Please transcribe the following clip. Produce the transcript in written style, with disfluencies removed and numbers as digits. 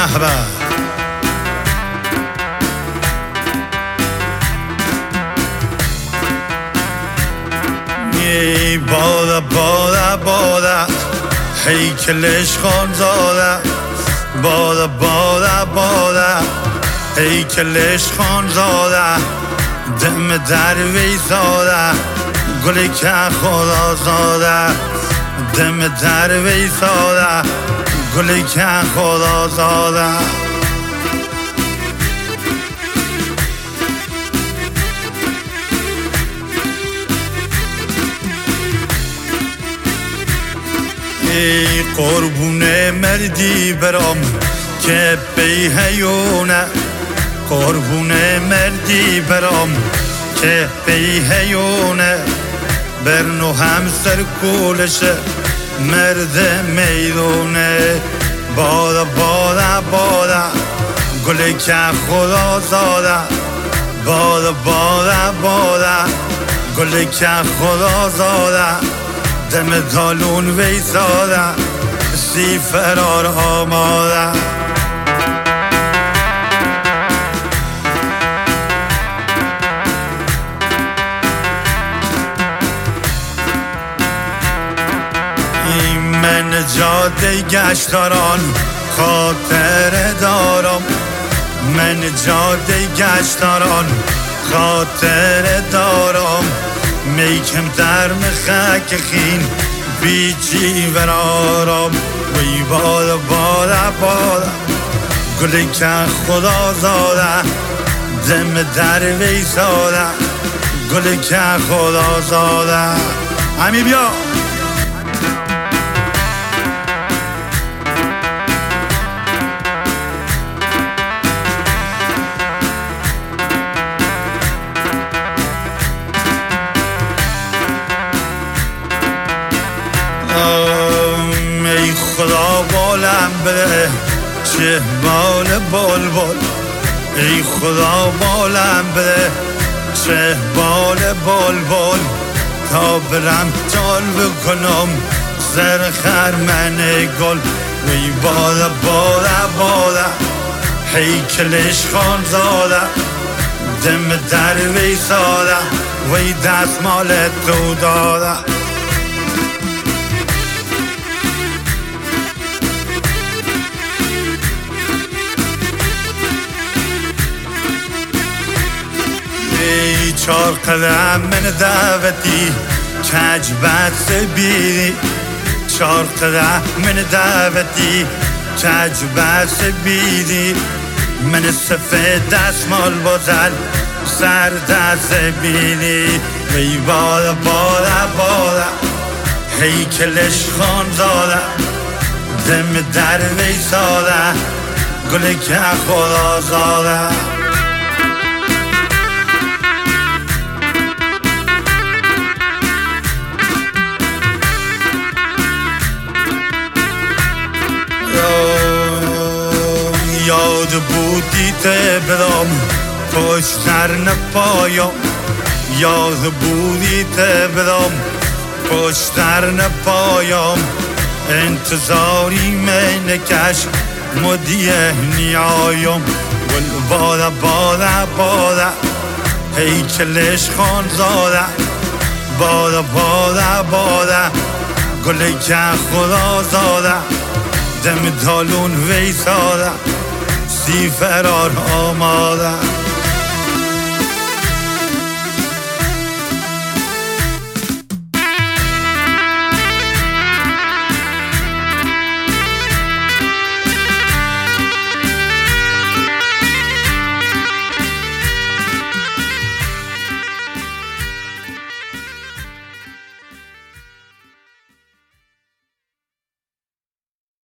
به باده باده باده هیکلش خانزاده باده باده باده هیکلش خانزاده دم دروی زاده گلی که خدا زاده دم دروی زاده گلی که خدا زاده ای قربون مردی برام که بیهیونه قربون مردی برام که بیهیونه برنو همسر کولشه مرد میدونه باده باده باده گلی که خدا زاده باده باده باده گلی که خدا زاده دم دالون ویساده سی فرار آماده من جاده گشتاران خاطر دارم من جاده گشتاران خاطر دارم میکم در مخک خین بیچی ورارم وی باده باده باده گلی که خدا زاده دم در وی زاده گلی که خدا زاده همی بیا ای خدا بالم بده چه بال بلبل ای خدا بالم بده چه بال بلبل تا برم جال بکنم سر خرمن گل وی باده باده باده هیکلش خانزاده دم در وی ساده وی دستمال تو داده چار قدم من دعوتی کج بس بیری چار قدم من دعوتی کج بس بیری من سفید دستمال بازل سر دست بیری وی باده باده باده هیکلش خانزاده دم در وی ساده گلی که خدا زاده یاد بودی ته بدم پشتر نپایم یاد بودی ته بدم پشتر نپایم انتظاری من نکش مدیه نیایم گل باده باده باده هیکلش خانزاده باده باده باده گلی که خدا زاده دم دالون وی ساده سی فرار آماده